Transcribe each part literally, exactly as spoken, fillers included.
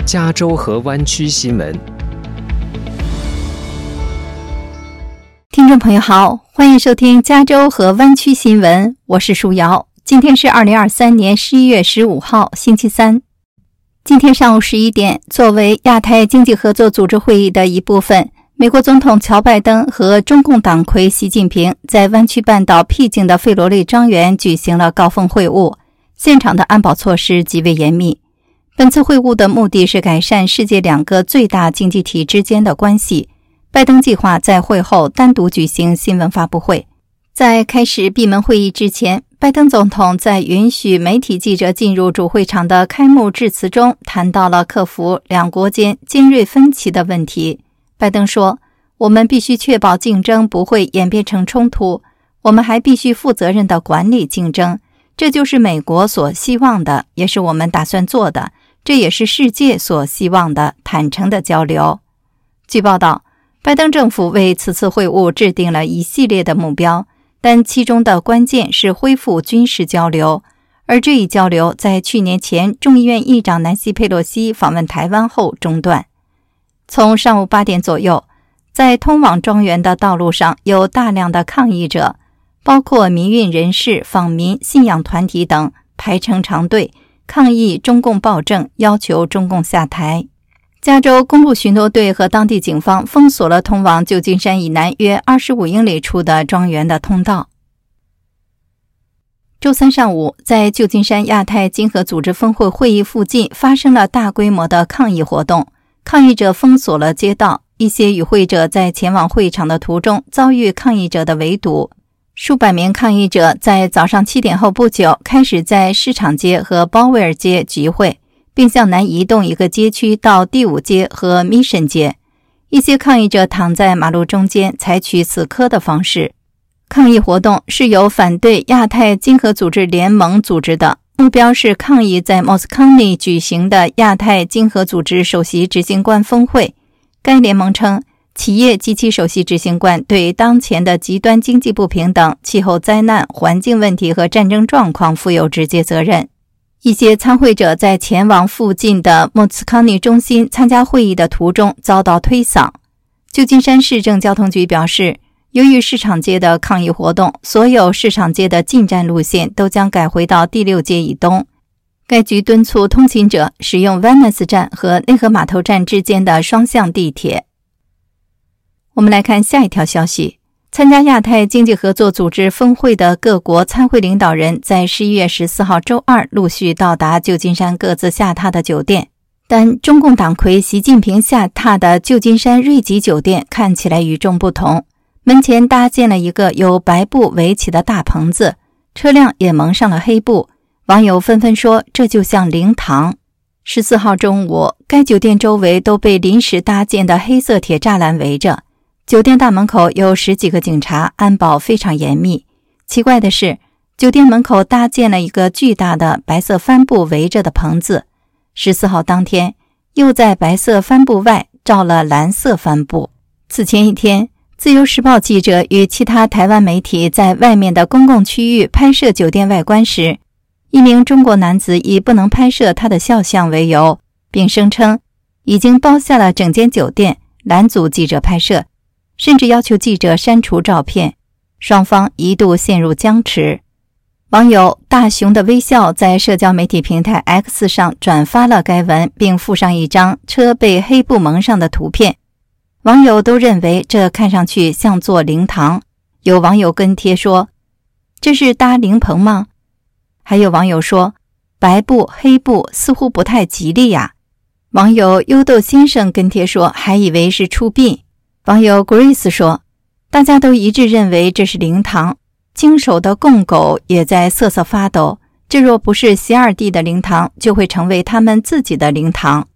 加州和湾区新闻。 听众朋友好，欢迎收听加州和湾区新闻，我是舒瑶。今天是二零二三年十一月十五号，星期三。今天上午十一点，作为亚太经济合作组织会议的一部分，美国总统乔拜登和中共党魁习近平在湾区半岛僻静的费罗利庄园举行了高峰会晤，现场的安保措施极为严密。本次会晤的目的是改善世界两个最大经济体之间的关系。拜登计划在会后单独举行新闻发布会。在开始闭门会议之前，拜登总统在允许媒体记者进入主会场的开幕致辞中谈到了克服两国间尖锐分歧的问题。拜登说，我们必须确保竞争不会演变成冲突，我们还必须负责任地管理竞争，这就是美国所希望的，也是我们打算做的，这也是世界所希望的坦诚的交流。据报道，拜登政府为此次会晤制定了一系列的目标，但其中的关键是恢复军事交流，而这一交流在去年前众议院议长南希·佩洛西访问台湾后中断。从上午八点左右，在通往庄园的道路上有大量的抗议者，包括民运人士、访民、信仰团体等，排成长队抗议中共暴政，要求中共下台。加州公路巡逻队和当地警方封锁了通往旧金山以南约二十五英里处的庄园的通道。周三上午，在旧金山亚太经合组织峰会会议附近发生了大规模的抗议活动，抗议者封锁了街道，一些与会者在前往会场的途中遭遇抗议者的围堵。数百名抗议者在早上七点后不久开始在市场街和鲍威尔街集会，并向南移动一个街区到第五街和 Mission 街。一些抗议者躺在马路中间，采取死磕的方式。抗议活动是由反对亚太经合组织联盟组织的，目标是抗议在 Moscone 举行的亚太经合组织首席执行官峰会。该联盟称，企业及其首席执行官对当前的极端经济不平等、气候灾难、环境问题和战争状况负有直接责任。一些参会者在前往附近的莫斯康尼中心参加会议的途中遭到推搡。旧金山市政交通局表示，由于市场街的抗议活动，所有市场街的进站路线都将改回到第六街以东。该局敦促通勤者使用 Venice 站和内河码头站之间的双向地铁。我们来看下一条消息。参加亚太经济合作组织峰会的各国参会领导人在十一月十四号周二陆续到达旧金山各自下榻的酒店，但中共党魁习近平下榻的旧金山瑞吉酒店看起来与众不同。门前搭建了一个由白布围起的大棚子，车辆也蒙上了黑布，网友纷纷说这就像灵堂。十四号中午，该酒店周围都被临时搭建的黑色铁栅栏围着，酒店大门口有十几个警察，安保非常严密。奇怪的是，酒店门口搭建了一个巨大的白色帆布围着的棚子。十四号当天，又在白色帆布外罩了蓝色帆布。此前一天，自由时报记者与其他台湾媒体在外面的公共区域拍摄酒店外观时，一名中国男子以不能拍摄他的肖像为由，并声称已经包下了整间酒店，拦阻记者拍摄，甚至要求记者删除照片，双方一度陷入僵持。网友大熊的微笑在社交媒体平台 X 上转发了该文，并附上一张车被黑布蒙上的图片。网友都认为这看上去像座灵堂，有网友跟帖说，这是搭灵棚吗？还有网友说，白布黑布似乎不太吉利呀。网友优豆先生跟帖说，还以为是出殡。网友 Grace 说，大家都一致认为这是灵堂，经手的供狗也在瑟瑟发抖，这若不是洗耳帝的灵堂，就会成为他们自己的灵堂。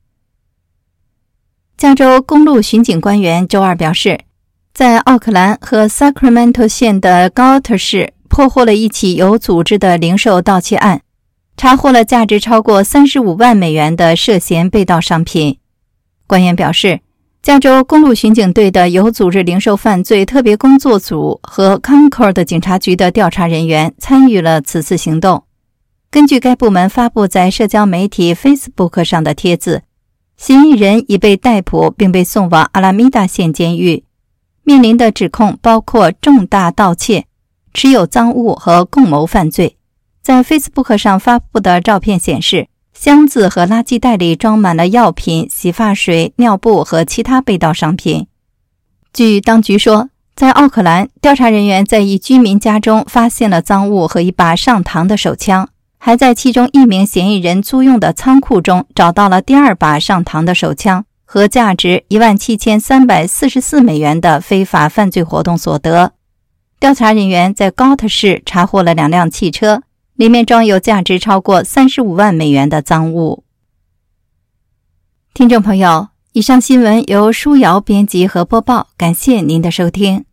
加州公路巡警官员周二表示，在奥克兰和 Sacramento 县的高特市破获了一起有组织的零售盗窃案，查获了价值超过三十五万美元的涉嫌被盗商品。官员表示，加州公路巡警队的有组织零售犯罪特别工作组和 Concord 警察局的调查人员参与了此次行动。根据该部门发布在社交媒体 Facebook 上的帖子， 嫌疑人已被逮捕并被送往阿拉米达县监狱，面临的指控包括重大盗窃、持有赃物和共谋犯罪。在 Facebook 上发布的照片显示，箱子和垃圾袋里装满了药品、洗发水、尿布和其他被盗商品。据当局说，在奥克兰，调查人员在一居民家中发现了赃物和一把上膛的手枪，还在其中一名嫌疑人租用的仓库中找到了第二把上膛的手枪和价值一万七千三百四十四美元的非法犯罪活动所得。调查人员在高特市查获了两辆汽车，里面装有价值超过三十五万美元的赃物。听众朋友，以上新闻由舒瑶编辑和播报，感谢您的收听。